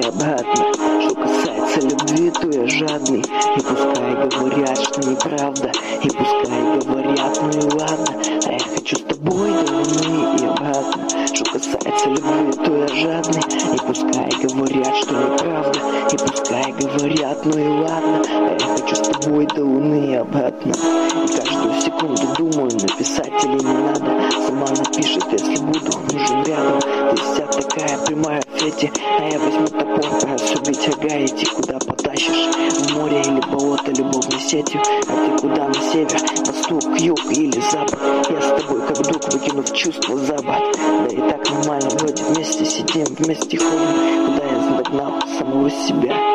обратно. Что касается любви, то я жадный. И пускай говорят, что неправда, и пускай говорят, ну и ладно. А я хочу с тобой до луны и обратно. Что касается любви, то я жадный. И пускай говорят, что неправда, и пускай говорят, ну и ладно. А я хочу с тобой до луны и обратно. И каждую секунду думаю, написать или не надо. Сама напишет, если буду нужен рядом. Ты вся такая прямая в цвете, а я возьму топор, просубить ага, идти куда потащишь. В море или болото любовной сетью. А ты куда, на север, восток, юг или запад? Я с тобой как друг, выкинув чувства за борт. Да и так нормально, вроде вместе сидим, вместе ходим. Куда я загнал самого себя?